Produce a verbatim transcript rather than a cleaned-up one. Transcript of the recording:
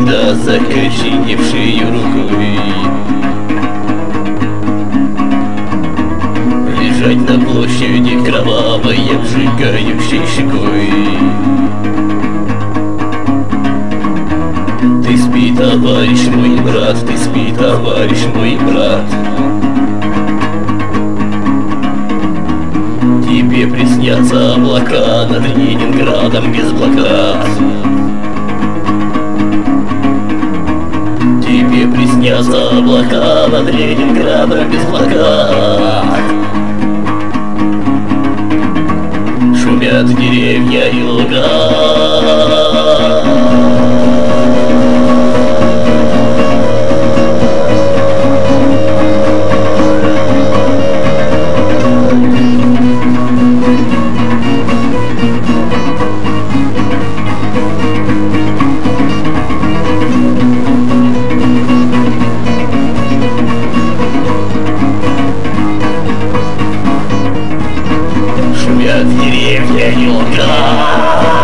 тебя закоченевшей рукой. Лежать на площади кровавой, обжигающей щекой. Ты спи, товарищ мой брат, ты спи, товарищ мой брат. Тебе приснятся облака над Ленинградом без блокад. Тебе приснятся облака над Ленинградом без блокад. Шумят деревья и луга. Шумят деревья и луга.